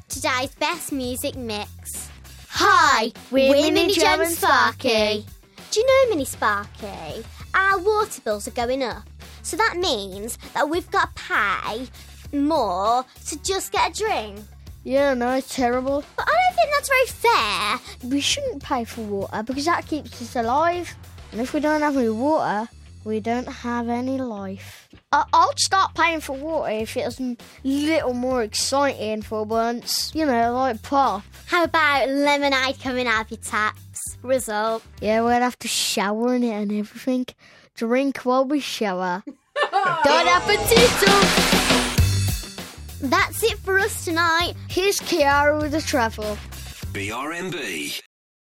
today's best music mix. Hi, we're Mini Joe and Sparky. Do you know, Mini Sparky, our water bills are going up. So that means that we've got to pay more to just get a drink. Yeah, no, it's terrible. But I don't think that's very fair. We shouldn't pay for water because that keeps us alive. And if we don't have any water, we don't have any life. I'll start paying for water if it's a little more exciting for once. You know, like pop. How about lemonade coming out of your taps? Result. Yeah, we'd have to shower in it and everything. Drink while we shower. Don appetito! That's it for us tonight. Here's Kiara with the travel. BRMB.